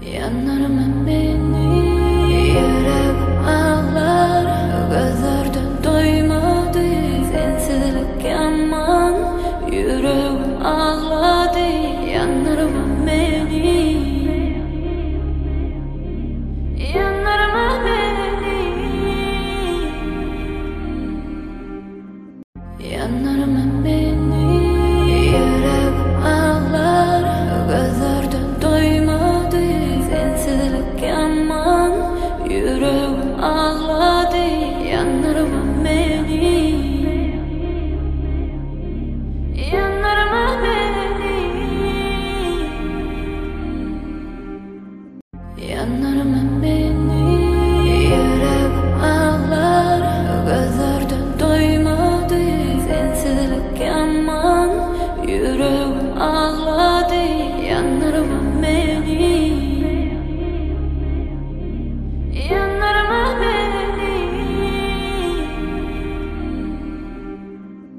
Yanarım beni, yüreğim ağlar, gözlerden doymadı. Sensizlik yaman, yüreğim ağladı. Yanarım beni, yanarım beni, yanarım beni, yüreğim ağlar, gözlerden doymadı. Sensizlik yaman, yüreğim ağladı. Yanarım beni, yanarım beni, yanarım beni.